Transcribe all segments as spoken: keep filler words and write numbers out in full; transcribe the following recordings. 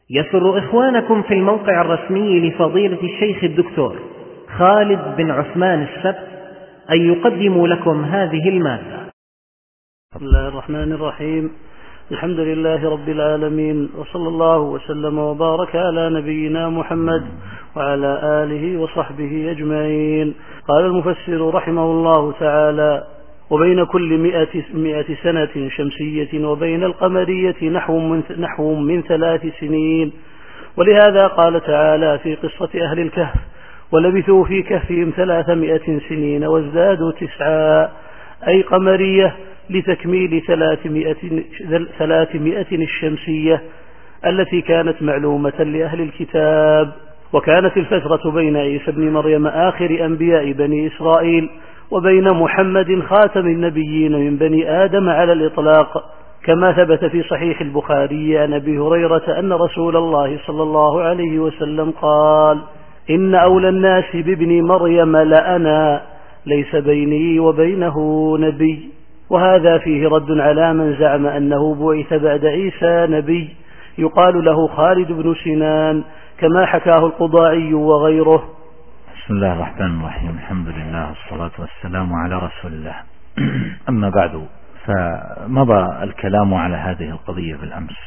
يسر إخوانكم في الموقع الرسمي لفضيلة الشيخ الدكتور خالد بن عثمان السبت أن يقدموا لكم هذه المادة. بسم الله الرحمن الرحيم. الحمد لله رب العالمين، وصلى الله وسلم وبارك على نبينا محمد وعلى آله وصحبه أجمعين. قال المفسر رحمه الله تعالى: وبين كل مئة, مئة سنة شمسية وبين القمرية نحو من, نحو من ثلاث سنين. ولهذا قال تعالى في قصة أهل الكهف: ولبثوا في كهفهم ثلاثمائة سنين وازدادوا تسعا، أي قمرية لتكميل ثلاثمائة, ثلاثمائة الشمسية التي كانت معلومة لأهل الكتاب. وكانت الفترة بين عيسى بن مريم آخر أنبياء بني إسرائيل وبين محمد خاتم النبيين من بني آدم على الإطلاق، كما ثبت في صحيح البخاري عن أبي هريرة أن رسول الله صلى الله عليه وسلم قال: إن أولى الناس بابن مريم لأنا، ليس بيني وبينه نبي. وهذا فيه رد على من زعم أنه بعث بعد عيسى نبي يقال له خالد بن سنان، كما حكاه القضاعي وغيره. بسم الله الرحمن الرحيم. الحمد لله والصلاة والسلام على رسول الله. أما بعد، فمضى الكلام على هذه القضية بالأمس،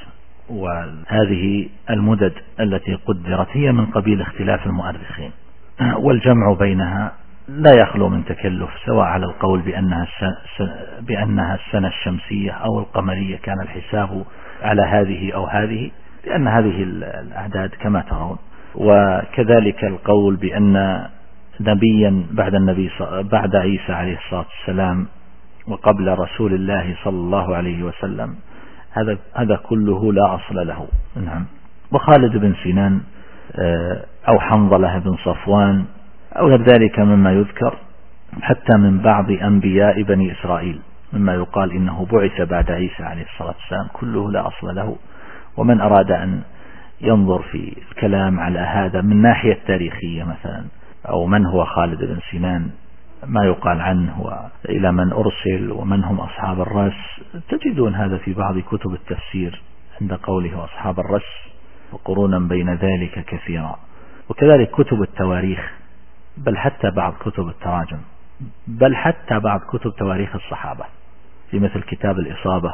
وهذه المدد التي قدرت هي من قبيل اختلاف المؤرخين، والجمع بينها لا يخلو من تكلف، سواء على القول بأنها بأنها السنة الشمسية أو القمرية كان الحساب على هذه أو هذه، لأن هذه الأعداد كما ترون. وكذلك القول بأن نبيا بعد النبي بعد عيسى عليه الصلاة والسلام وقبل رسول الله صلى الله عليه وسلم، هذا هذا كله لا أصل له. نعم. وخالد بن سنان أو حنظلة بن صفوان أو غير ذلك مما يذكر حتى من بعض أنبياء بني إسرائيل، مما يقال إنه بعث بعد عيسى عليه الصلاة والسلام، كله لا أصل له. ومن أراد أن ينظر في الكلام على هذا من ناحية تاريخية مثلا، أو من هو خالد بن سنان، ما يقال عنه وإلى من أرسل ومن هم أصحاب الرس، تجدون هذا في بعض كتب التفسير عند قوله أصحاب الرس، وقرونا بين ذلك كثيرا. وكذلك كتب التواريخ، بل حتى بعض كتب التراجم، بل حتى بعض كتب تواريخ الصحابة، في مثل كتاب الإصابة،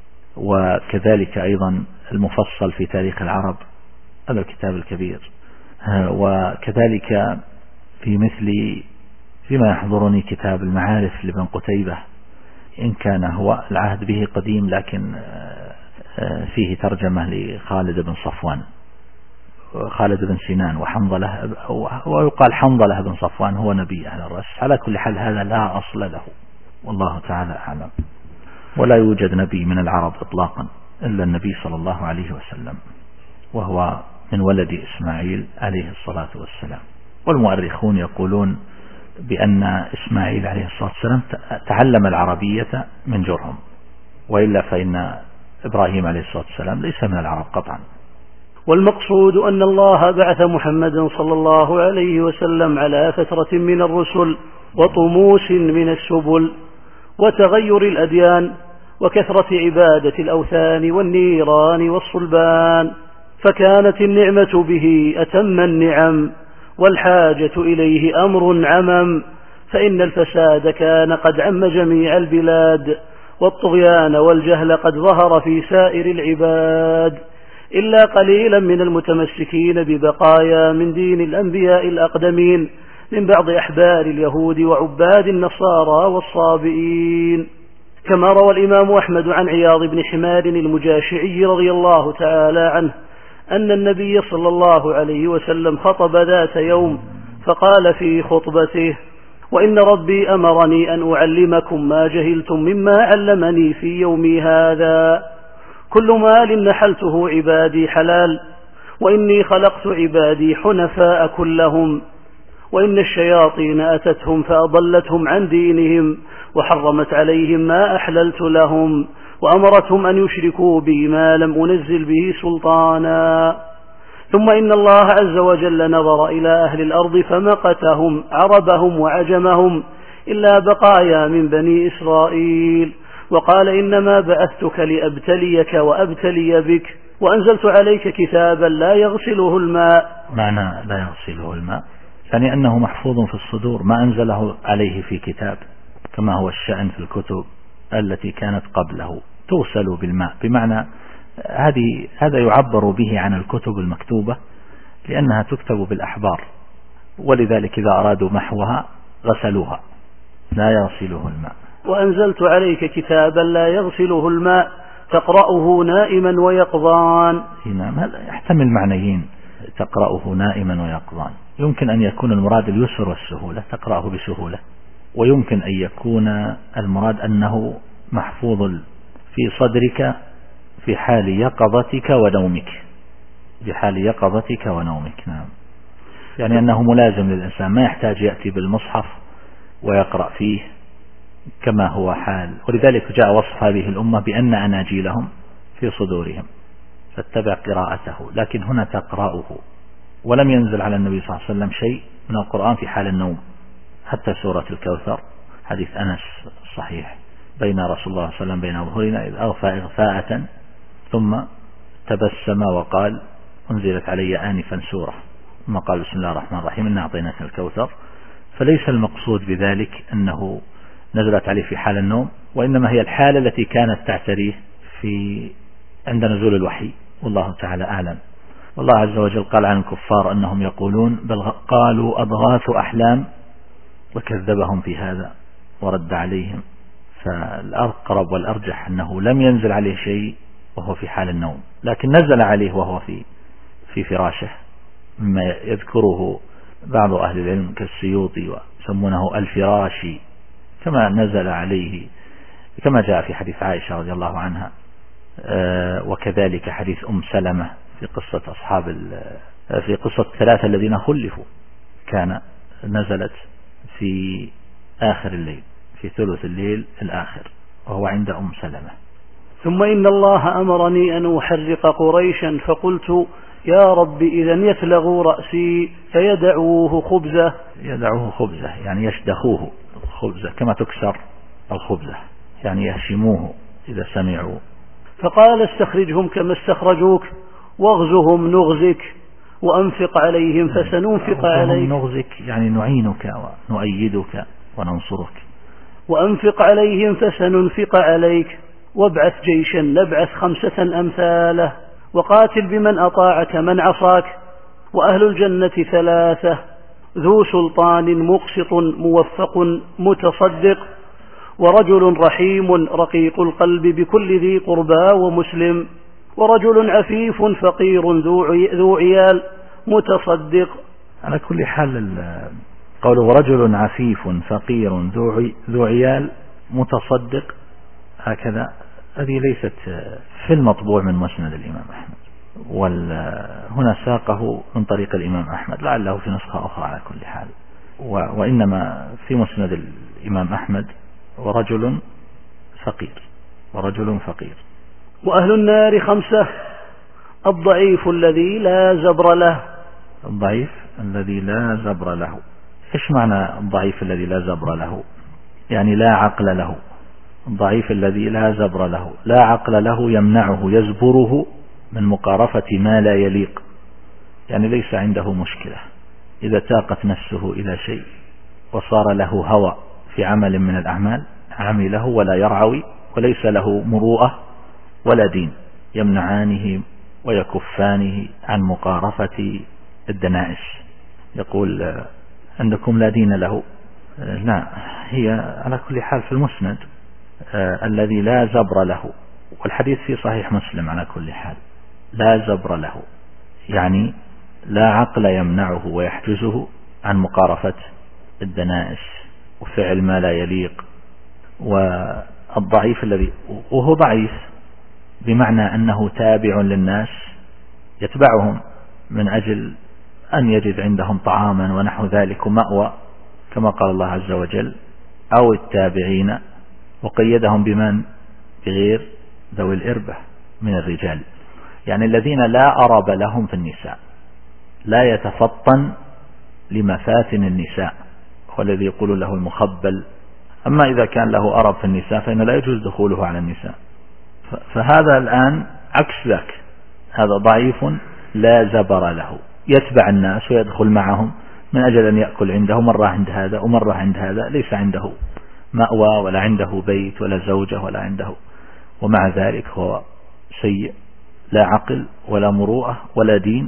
وكذلك أيضا المفصل في تاريخ العرب، هذا الكتاب الكبير. وكذلك في مثل فيما يحضرني كتاب المعارف لابن قتيبة، إن كان هو العهد به قديم، لكن فيه ترجمة لخالد بن صفوان، خالد بن سنان وحنظلة، ويقال حنظلة بن صفوان هو نبي أهل الرس. على كل حال هذا لا أصل له، والله تعالى أعلم. ولا يوجد نبي من العرب إطلاقا إلا النبي صلى الله عليه وسلم، وهو من ولد إسماعيل عليه الصلاة والسلام. والمؤرخون يقولون بأن إسماعيل عليه الصلاة والسلام تعلم العربية من جرهم، وإلا فإن إبراهيم عليه الصلاة والسلام ليس من العرب قطعا. والمقصود أن الله بعث محمدا صلى الله عليه وسلم على فترة من الرسل وطموس من السبل وتغير الأديان وكثرة عبادة الأوثان والنيران والصلبان، فكانت النعمة به أتم النعم، والحاجة إليه أمر عمم، فإن الفساد كان قد عم جميع البلاد، والطغيان والجهل قد ظهر في سائر العباد، إلا قليلا من المتمسكين ببقايا من دين الأنبياء الأقدمين من بعض أحبار اليهود وعباد النصارى والصابئين. كما روى الإمام أحمد عن عياض بن حمار المجاشعي رضي الله تعالى عنه أن النبي صلى الله عليه وسلم خطب ذات يوم فقال في خطبته: وإن ربي أمرني أن أعلمكم ما جهلتم مما علمني في يومي هذا. كل مال نحلته عبادي حلال، وإني خلقت عبادي حنفاء كلهم، وإن الشياطين أتتهم فأضلتهم عن دينهم، وحرمت عليهم ما أحللت لهم، وأمرتهم أن يشركوا بي ما لم أنزل به سلطانا. ثم إن الله عز وجل نظر إلى أهل الأرض فمقتهم عربهم وعجمهم إلا بقايا من بني إسرائيل، وقال: إنما بعثتك لأبتليك وأبتلي بك، وأنزلت عليك كتابا لا يغسله الماء. معنى لا يغسله الماء يعني أنه محفوظ في الصدور، ما أنزله عليه في كتاب كما هو الشأن في الكتب التي كانت قبله تغسل بالماء، بمعنى هذه هذا يعبر به عن الكتب المكتوبة لأنها تكتب بالأحبار، ولذلك إذا أرادوا محوها غسلوها. لا يغسله الماء. وأنزلت عليك كتابا لا يغسله الماء تقرأه نائما ويقظان. نعم، هذا يحتمل معنيين، تقرأه نائما ويقظان. يمكن أن يكون المراد اليسر والسهولة، تقرأه بسهولة، ويمكن أن يكون المراد أنه محفوظ في صدرك في حال يقظتك ونومك، في حال يقظتك ونومك. نعم، يعني أنه ملازم للإنسان، ما يحتاج يأتي بالمصحف ويقرأ فيه كما هو حال. ولذلك جاء وصف هذه الأمة بأن أناجيلهم في صدورهم فاتبع قراءته، لكن هنا تقرأه. ولم ينزل على النبي صلى الله عليه وسلم شيء من القرآن في حال النوم، حتى سورة الكوثر حديث أنس الصحيح بين رسول الله صلى الله عليه وسلم بين ظهرنا إذ أغفى إغفاءة ثم تبسم وقال أنزلت علي آنفا سورة، ثم قال بسم الله الرحمن الرحيم إنا أعطيناك الكوثر. فليس المقصود بذلك أنه نزلت عليه في حال النوم، وإنما هي الحالة التي كانت تعتريه في عند نزول الوحي، والله تعالى أعلم. والله عز وجل قال عن الكفار أنهم يقولون بل قالوا أضغاث أحلام، وكذبهم في هذا ورد عليهم. فالأقرب والأرجح أنه لم ينزل عليه شيء وهو في حال النوم، لكن نزل عليه وهو في في فراشه، مما يذكره بعض أهل العلم كالسيوطي ويسمونه الفراشي، كما نزل عليه كما جاء في حديث عائشة رضي الله عنها، وكذلك حديث أم سلمة في قصة أصحاب في قصة الثلاثة الذين خلفوا، كان نزلت في آخر الليل في ثلث الليل الآخر وهو عند أم سلمة. ثم إن الله أمرني أن أحرق قريشا فقلت يا رب إذا يثلغوا رأسي فيدعوه خبزة. يدعوه خبزة يعني يشدخوه خبزة كما تكسر الخبزة، يعني يهشموه إذا سمعوا. فقال استخرجهم كما استخرجوك واغزهم نغزك وأنفق عليهم فسننفق عليك. نغزك يعني نعينك ونؤيدك وننصرك. وأنفق عليهم فسننفق عليك وابعث جيشا نبعث خمسة أمثاله وقاتل بمن أطاعك من عصاك. وأهل الجنة ثلاثة ذو سلطان مقسط موفق متصدق ورجل رحيم رقيق القلب بكل ذي قربى ومسلم ورجل عفيف فقير ذو عيال متصدق. على كل حال قوله رجل عفيف فقير ذو عيال متصدق هكذا، هذه ليست في المطبوع من مسند الإمام أحمد، وهنا ساقه من طريق الإمام أحمد، لعله في نسخة أخرى على كل حال، وإنما في مسند الإمام أحمد ورجل فقير ورجل فقير. وأهل النار خمسة الضعيف الذي لا زبر له. الضعيف الذي لا زبر له، إيش معنى الضعيف الذي لا زبر له؟ يعني لا عقل له. الضعيف الذي لا زبر له، لا عقل له يمنعه يزبره من مقارفة ما لا يليق، يعني ليس عنده مشكلة إذا تاقت نفسه إلى شيء وصار له هوى في عمل من الأعمال عمله ولا يرعوي، وليس له مروءة ولا دين، يمنعانه ويكفانه عن مقارفة الدنائس. يقول عندكم لا دين له، لا، هي على كل حال في المسند آه الذي لا زبر له، والحديث في صحيح مسلم على كل حال. لا زبر له يعني لا عقل يمنعه ويحجزه عن مقارفة الدنائس وفعل ما لا يليق. والضعيف الذي وهو ضعيف بمعنى أنه تابع للناس يتبعهم من أجل أن يجد عندهم طعاما ونحو ذلك مأوى كما قال الله عز وجل، أو التابعين، وقيدهم بمن؟ بغير ذوي الإربة من الرجال، يعني الذين لا أرب لهم في النساء، لا يتفطن لمفاتن النساء، هو الذي يقول له المخبل. أما إذا كان له أرب في النساء فإنه لا يجوز دخوله على النساء. فهذا الآن عكس ذاك، هذا ضعيف لا زبر له، يتبع الناس ويدخل معهم من أجل أن يأكل عنده، مرة عند هذا ومرة عند هذا، ليس عنده مأوى ولا عنده بيت ولا زوجة ولا عنده، ومع ذلك هو سيء لا عقل ولا مروءة ولا دين،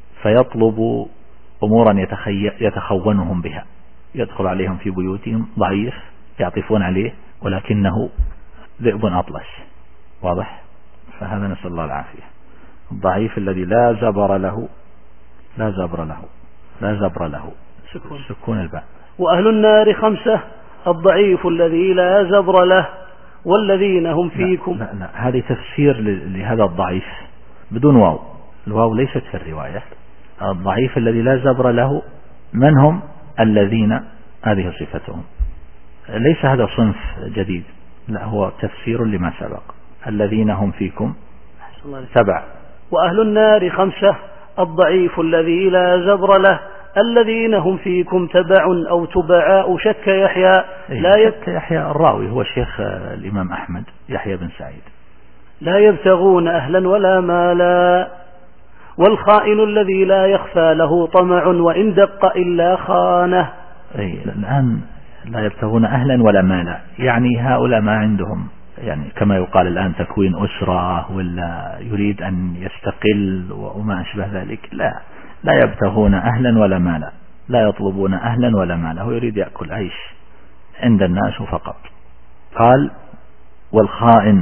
فيطلب أمورا يتخونهم بها، يدخل عليهم في بيوتهم ضعيف يعطفون عليه ولكنه ذئب أطلس، واضح؟ فهذا نسأل الله العافية، الضعيف الذي لا زبر له لا زبر له لا زبر له سكون, سكون الباء. وأهل النار خمسة: الضعيف الذي لا زبر له، والذين هم فيكم. لا, لا, لا. هذه تفسير لهذا الضعيف بدون واو، الواو ليست في الرواية. الضعيف الذي لا زبر له من هم؟ الذين، هذه صفتهم، ليس هذا صنف جديد، لا هو تفسير لما سبق. الذين هم فيكم سبع. وأهل النار خمسة: الضعيف الذي لا زبر له، الذين هم فيكم تبع أو تبعاء. شك يحيى لا شك يحيى الراوي هو شيخ الإمام أحمد يحيى بن سعيد. لا يبتغون أهلا ولا مالا، والخائن الذي لا يخفى له طمع وإن دق إلا خانه. أي الآن لا يبتغون أهلا ولا مالا، يعني هؤلاء ما عندهم، يعني كما يقال الآن تكوين أسرة ولا يريد أن يستقل وما أشبه ذلك، لا لا يبتغون أهلا ولا مالا، لا يطلبون أهلا ولا مالا، هو يريد يأكل عيش عند الناس فقط. قال: والخائن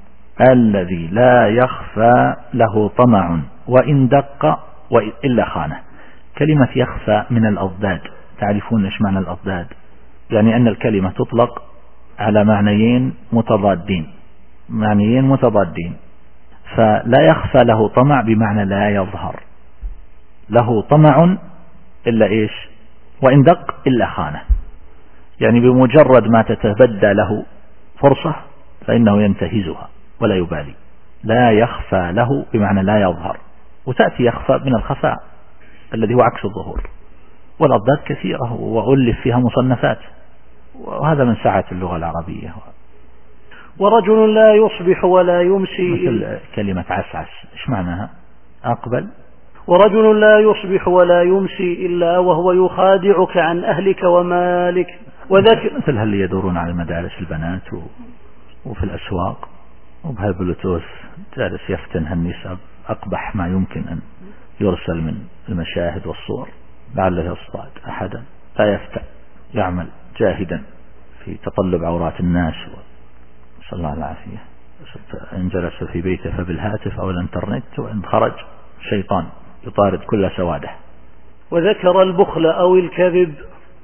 الذي لا يخفى له طمع وإن دق إلا خانه. كلمة يخفى من الأضداد، تعرفون إيش معنى الأضداد؟ يعني أن الكلمة تطلق على معنيين متضادين، معنيين متضادين. فلا يخفى له طمع بمعنى لا يظهر له طمع إلا إيش؟ وإن دق إلا خانه، يعني بمجرد ما تتبدى له فرصة فإنه ينتهزها ولا يبالي. لا يخفى له بمعنى لا يظهر، وتأتي يخفى من الخفاء الذي هو عكس الظهور، والأضداد كثيرة وألف فيها مصنفات، وهذا من سعة اللغة العربية. ورجل لا يصبح ولا يمسي، مثل كلمة عسعس، إيش معناها؟ أقبل. ورجل لا يصبح ولا يمسي إلا وهو يخادعك عن أهلك ومالك. وذاك مثل هل يدورون على مدارس البنات وفي الأسواق وبهالبلوتوث جالس يفتن هالنساء أقبح ما يمكن أن يرسل من المشاهد والصور، لعله يصطاد أحدا، لا يفتن، يعمل جاهدا في تقلب عورات الناس، صلى الله العافية. إن جلس في بيته فبالهاتف أو الانترنت، وإن خرج شيطان يطارد كل سواده. وذكر البخل أو الكذب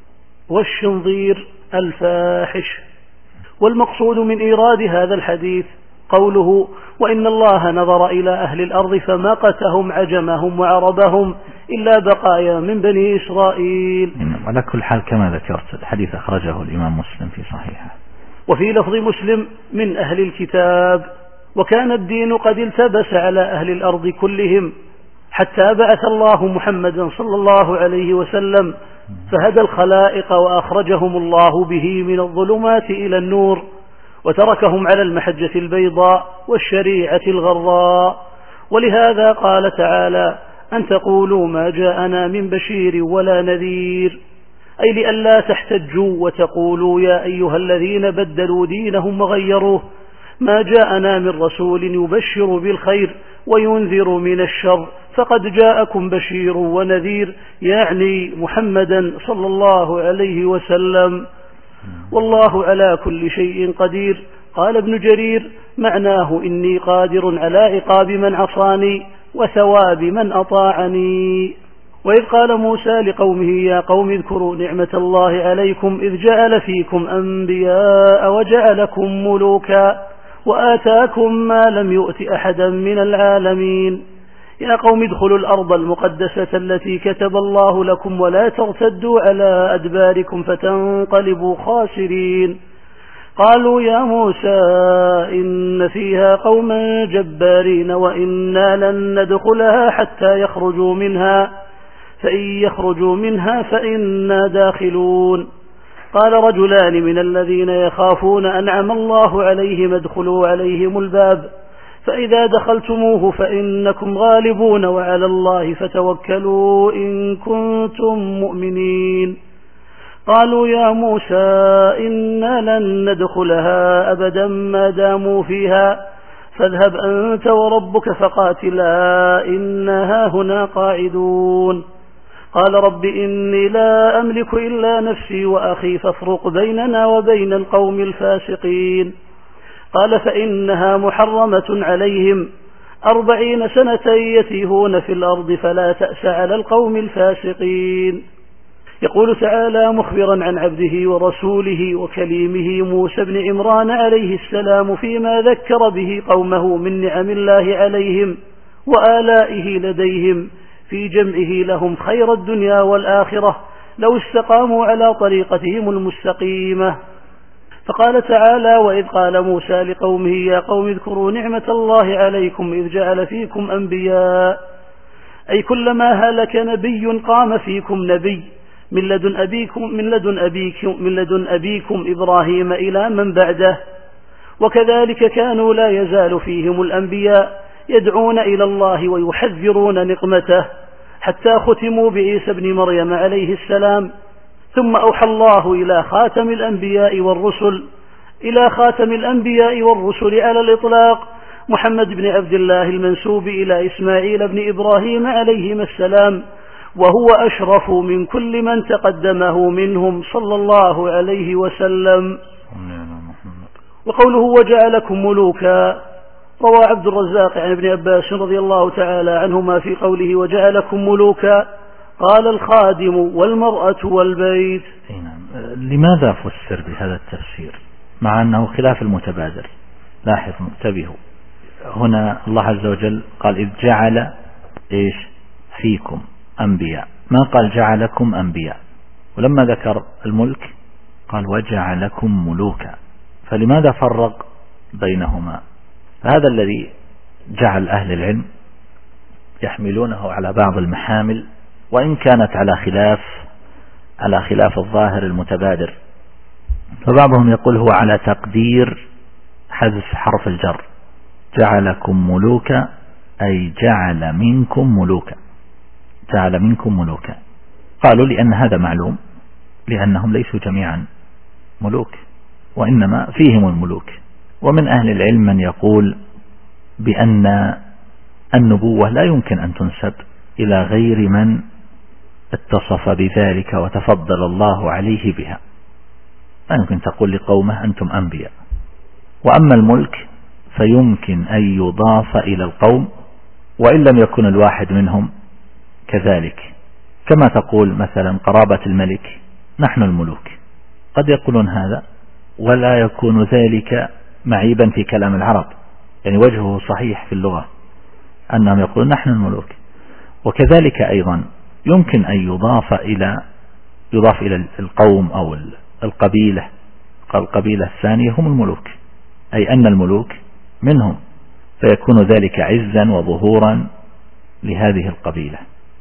والشنظير الفاحش. والمقصود من إيراد هذا الحديث قوله: وإن الله نظر إلى أهل الأرض فمقتهم عجمهم وعربهم إلا بقايا من بني إسرائيل. على كل حال كما ذكرت الحديث أخرجه الإمام مسلم في صحيحه. وفي لفظ مسلم: من أهل الكتاب. وكان الدين قد التبس على أهل الأرض كلهم حتى بعث الله محمدا صلى الله عليه وسلم فهدى الخلائق وأخرجهم الله به من الظلمات إلى النور، وتركهم على المحجة البيضاء والشريعة الغراء. ولهذا قال تعالى: أن تقولوا ما جاءنا من بشير ولا نذير، أي لئلا تحتجوا وتقولوا يا أيها الذين بدلوا دينهم وغيروه ما جاءنا من رسول يبشر بالخير وينذر من الشر فقد جاءكم بشير ونذير، يعني محمدا صلى الله عليه وسلم. والله على كل شيء قدير. قال ابن جرير: معناه إني قادر على عقاب من عصاني وثواب من أطاعني. وإذ قال موسى لقومه: يا قوم اذكروا نعمة الله عليكم إذ جعل فيكم أنبياء وجعلكم ملوكا وآتاكم ما لم يؤت أحدا من العالمين. يا قوم ادخلوا الأرض المقدسة التي كتب الله لكم ولا ترتدوا على أدباركم فتنقلبوا خاسرين. قالوا يا موسى إن فيها قوما جبارين وإنا لن ندخلها حتى يخرجوا منها فإن يخرجوا منها فإنا داخلون. قال رجلان من الذين يخافون أنعم الله عليهم ادخلوا عليهم الباب فإذا دخلتموه فإنكم غالبون وعلى الله فتوكلوا إن كنتم مؤمنين. قالوا يا موسى إنا لن ندخلها أبدا ما داموا فيها فاذهب أنت وربك فقاتلا إنا هنا قاعدون. قال رب إني لا أملك إلا نفسي وأخي فافرق بيننا وبين القوم الفاسقين. قال فإنها محرمة عليهم أربعين سنة يتيهون في الأرض فلا تأس على القوم الفاسقين. يقول تعالى مخبرا عن عبده ورسوله وكليمه موسى بن عمران عليه السلام فيما ذكر به قومه من نعم الله عليهم وآلائه لديهم في جمعه لهم خير الدنيا والآخرة لو استقاموا على طريقتهم المستقيمة. فقال تعالى وإذ قال موسى لقومه يا قوم اذكروا نعمة الله عليكم إذ جعل فيكم أنبياء، أي كلما هلك نبي قام فيكم نبي من لدن أبيكم من لدن أبيكم من لدن أبيكم إبراهيم إلى من بعده. وكذلك كانوا لا يزال فيهم الأنبياء يدعون إلى الله ويحذرون نقمته حتى ختموا بعيسى بن مريم عليه السلام. ثم أوحى الله إلى خاتم الأنبياء والرسل إلى خاتم الأنبياء والرسل على الإطلاق محمد بن عبد الله المنسوب إلى إسماعيل بن إبراهيم عليهما السلام، وهو أشرف من كل من تقدمه منهم صلى الله عليه وسلم. وقوله وجعلكم ملوكا روى عبد الرزاق عن ابن عباس رضي الله تعالى عنهما في قوله وجعلكم ملوكا قال الخادم والمرأة والبيت. لماذا فسر بهذا التفسير مع أنه خلاف المتبادر؟ لاحظ انتبهوا، هنا الله عز وجل قال إذ جعل إيش فيكم أنبياء، ما قال جعلكم أنبياء. ولما ذكر الملك قال وجعلكم ملوكا، فلماذا فرق بينهما؟ هذا الذي جعل أهل العلم يحملونه على بعض المحامل وإن كانت على خلاف على خلاف الظاهر المتبادر. فبعضهم يقول هو على تقدير حذف حرف الجر، جعلكم ملوكا أي جعل منكم ملوكا، جعل منكم ملوكا. قالوا لأن هذا معلوم، لأنهم ليسوا جميعا ملوك وإنما فيهم الملوك. ومن أهل العلم من يقول بأن النبوة لا يمكن أن تنسب إلى غير من اتصف بذلك وتفضل الله عليه بها، لا يمكن تقول لقومه أنتم أنبياء. وأما الملك فيمكن أن يضاف إلى القوم وإن لم يكن الواحد منهم كذلك، كما تقول مثلا قرابة الملك نحن الملوك، قد يقولون هذا ولا يكون ذلك معيبا في كلام العرب، يعني وجهه صحيح في اللغة أنهم يقولون نحن الملوك. وكذلك أيضا يمكن أن يضاف إلى يضاف إلى القوم أو القبيلة، قال القبيلة الثانية هم الملوك، أي أن الملوك منهم، فيكون ذلك عزا وظهورا لهذه القبيلة،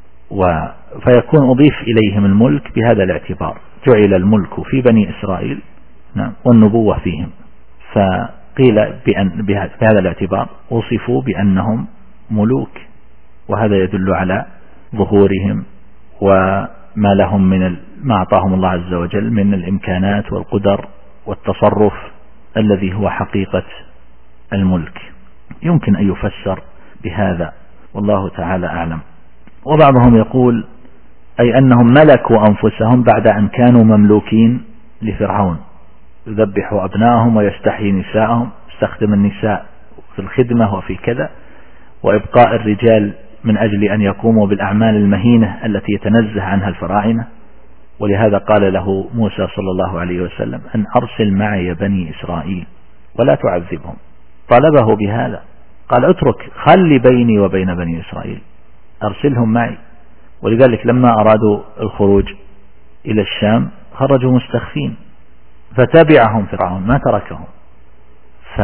فيكون أضيف إليهم الملك بهذا الاعتبار، جعل الملك في بني إسرائيل نعم والنبوة فيهم، فقيل بأن بهذا الاعتبار وصفوا بأنهم ملوك، وهذا يدل على ظهورهم وما لهم من ما أعطاهم الله عز وجل من الإمكانات والقدر والتصرف الذي هو حقيقة الملك. يمكن أن يفسر بهذا والله تعالى أعلم. وبعضهم يقول أي أنهم ملكوا أنفسهم بعد أن كانوا مملوكين لفرعون، يذبحوا أبنائهم ويستحيي نساءهم، يستخدم النساء في الخدمة وفي كذا، وإبقاء الرجال من أجل أن يقوموا بالأعمال المهينة التي يتنزه عنها الفراعنة. ولهذا قال له موسى صلى الله عليه وسلم أن أرسل معي بني إسرائيل ولا تعذبهم، طالبه بهذا، قال اترك خلي بيني وبين بني إسرائيل أرسلهم معي. ولذلك لما أرادوا الخروج إلى الشام خرجوا مستخفين فتبعهم فرعون ما تركهم، ف...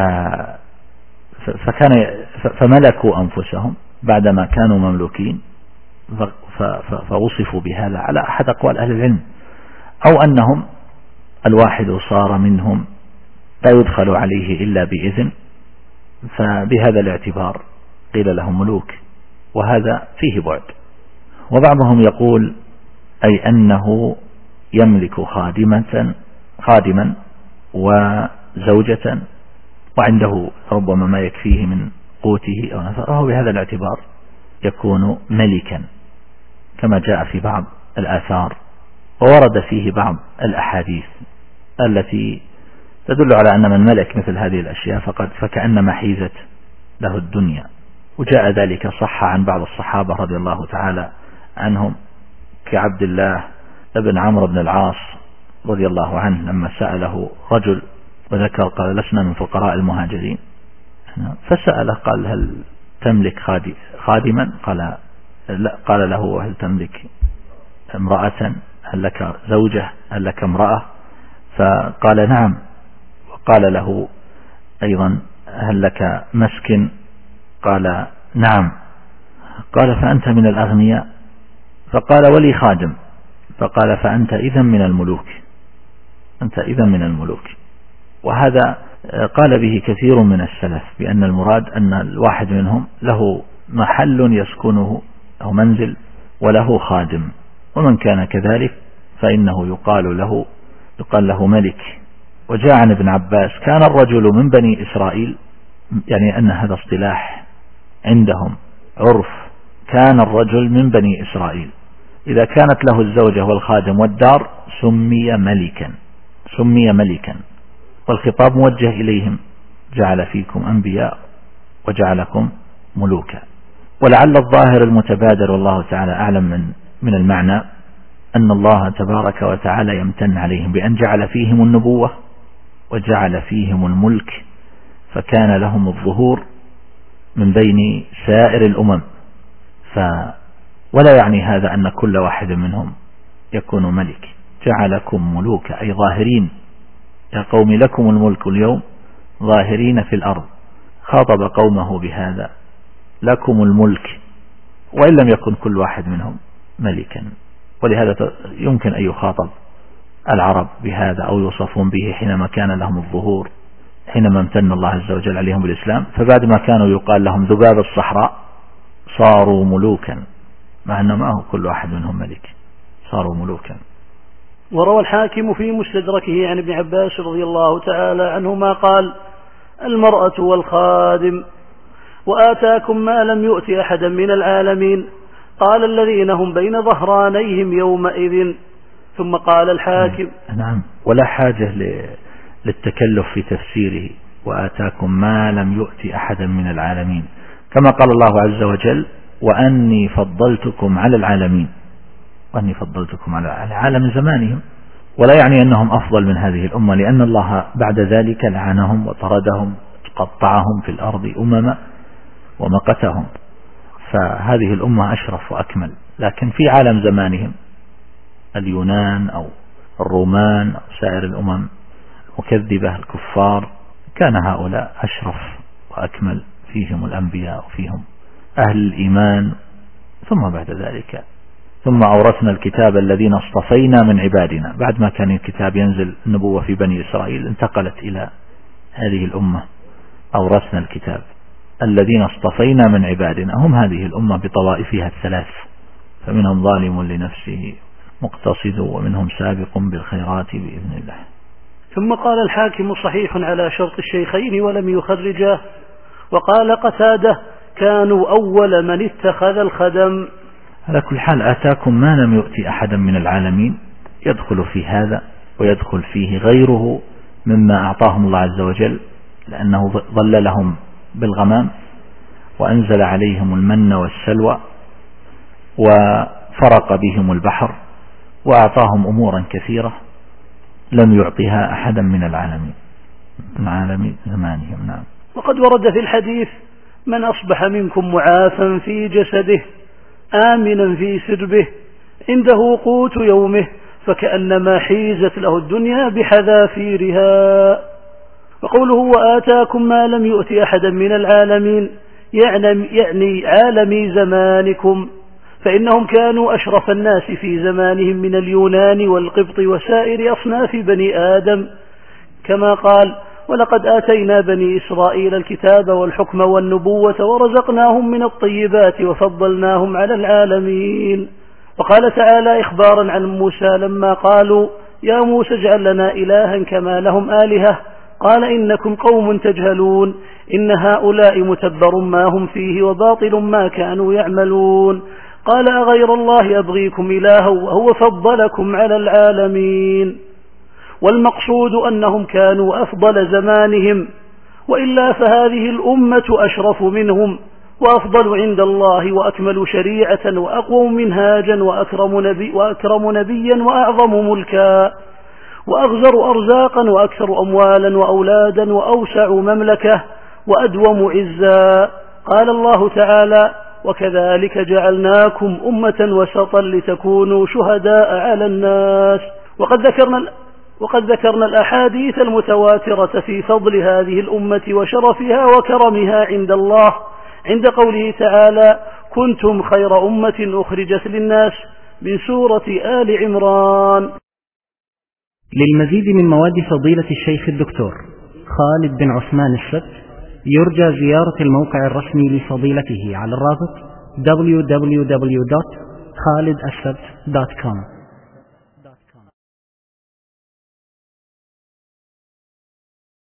فكان فملكوا أنفسهم بعدما كانوا مملوكين، ف... ف... فوصفوا بهذا على أحد أقوال أهل العلم، أو أنهم الواحد صار منهم لا يدخل عليه إلا بإذن، فبهذا الاعتبار قيل لهم ملوك، وهذا فيه بعد. وبعضهم يقول أي أنه يملك خادمة خادما وزوجة وعنده ربما ما يكفيه من قوته أو نفقه، بهذا الاعتبار يكون ملكا كما جاء في بعض الآثار، وورد فيه بعض الأحاديث التي تدل على أن من ملك مثل هذه الأشياء فقد فكأنما حيزت له الدنيا. وجاء ذلك صح عن بعض الصحابة رضي الله تعالى عنهم كعبد الله بن عمرو بن العاص رضي الله عنه لما سأله رجل وذكر قال لسنا من فقراء المهاجرين، فسأله قال هل تملك خادما؟ قال لا. قال له هل تملك امرأة؟ هل لك زوجة؟ هل لك امرأة؟ فقال نعم. وقال له أيضا هل لك مسكن؟ قال نعم. قال فأنت من الأغنياء؟ فقال ولي خادم. فقال فأنت إذن من الملوك، أنت إذن من الملوك. وهذا قال به كثير من السلف بأن المراد أن الواحد منهم له محل يسكنه أو منزل وله خادم، ومن كان كذلك فإنه يقال له يقال له ملك. وجاء عن ابن عباس كان الرجل من بني إسرائيل، يعني أن هذا اصطلاح عندهم عرف، كان الرجل من بني إسرائيل إذا كانت له الزوجة والخادم والدار سمي ملكا، سمي ملكا، والخطاب موجه إليهم جعل فيكم أنبياء وجعلكم ملوكا. ولعل الظاهر المتبادر والله تعالى أعلم من من المعنى أن الله تبارك وتعالى يمتن عليهم بأن جعل فيهم النبوة وجعل فيهم الملك، فكان لهم الظهور من بين سائر الأمم. ف ولا يعني هذا أن كل واحد منهم يكون ملك، جعلكم ملوكا أي ظاهرين، يا قوم لكم الملك اليوم ظاهرين في الأرض. خاطب قومه بهذا لكم الملك، وإن لم يكن كل واحد منهم ملكا. ولهذا يمكن أن يخاطب العرب بهذا أو يوصفون به حينما كان لهم الظهور، حينما امتن الله عز وجل عليهم بالإسلام، فبعد ما كانوا يقال لهم ذباب الصحراء صاروا ملوكا، مع أنه ما هو كل واحد منهم ملك، صاروا ملوكا. وروى الحاكم في مستدركه عن ابن عباس رضي الله تعالى عنهما قال المرأة والخادم وآتاكم ما لم يؤت أحدا من العالمين، قال الذين هم بين ظهرانيهم يومئذ. ثم قال الحاكم نعم، ولا حاجة للتكلف في تفسيره وآتاكم ما لم يؤت أحدا من العالمين، كما قال الله عز وجل وأني فضلتكم على العالمين، وأني فضلتكم على عالم زمانهم. ولا يعني أنهم أفضل من هذه الأمة، لأن الله بعد ذلك لعنهم وطردهم قطعهم في الأرض أمما ومقتهم، فهذه الأمة أشرف وأكمل. لكن في عالم زمانهم اليونان أو الرومان أو سائر الأمم مكذبة الكفار كان هؤلاء أشرف وأكمل، فيهم الأنبياء وفيهم أهل الإيمان. ثم بعد ذلك ثم أورثنا الكتاب الذين اصطفينا من عبادنا، بعد ما كان الكتاب ينزل النبوة في بني إسرائيل انتقلت إلى هذه الأمة، أورثنا الكتاب الذين اصطفينا من عبادنا، هم هذه الأمة بطوائفها الثلاث، فمنهم ظالم لنفسه مقتصد ومنهم سابق بالخيرات بإذن الله. ثم قال الحاكم صحيح على شرط الشيخين ولم يخرجاه. وقال قتادة كانوا أول من اتخذ الخدم. على كل حال آتاكم ما لم يؤتي أحدا من العالمين يدخل في هذا ويدخل فيه غيره مما أعطاهم الله عز وجل، لأنه ظللهم بالغمام وأنزل عليهم المن والسلوى وفرق بهم البحر وأعطاهم أمورا كثيرة لم يعطيها أحدا من العالمين، من عالم زمانهم. نعم. وقد ورد في الحديث من أصبح منكم معافا في جسده آمنا في سربه عنده قوت يومه فكأنما حيزت له الدنيا بحذافيرها. وقوله وآتاكم ما لم يؤت أحدا من العالمين يعني, يعني عالمي زمانكم، فإنهم كانوا أشرف الناس في زمانهم من اليونان والقبط وسائر أصناف بني آدم، كما قال ولقد آتينا بني إسرائيل الكتاب والحكم والنبوة ورزقناهم من الطيبات وفضلناهم على العالمين. وقال تعالى إخبارا عن موسى لما قالوا يا موسى اجعل لنا إلها كما لهم آلهة قال إنكم قوم تجهلون إن هؤلاء متبر ما هم فيه وباطل ما كانوا يعملون قال أغير الله أبغيكم إلها وهو فضلكم على العالمين. والمقصود أنهم كانوا أفضل زمانهم، وإلا فهذه الأمة أشرف منهم وأفضل عند الله وأكمل شريعة وأقوم منهاجا وأكرم, نبي وأكرم نبيا وأعظم ملكا وأغزر أرزاقا وأكثر أموالا وأولادا وأوسع مملكة وأدوم عزا. قال الله تعالى وكذلك جعلناكم أمة وسطا لتكونوا شهداء على الناس. وقد ذكرنا وقد ذكرنا الأحاديث المتواترة في فضل هذه الأمة وشرفها وكرمها عند الله عند قوله تعالى كنتم خير أمة أخرجت للناس من سورة آل عمران. للمزيد من مواد فضيلة الشيخ الدكتور خالد بن عثمان السبت يرجى زيارة الموقع الرسمي لفضيلته على الرابط دبليو دبليو دبليو دوت خالد السبت دوت كوم.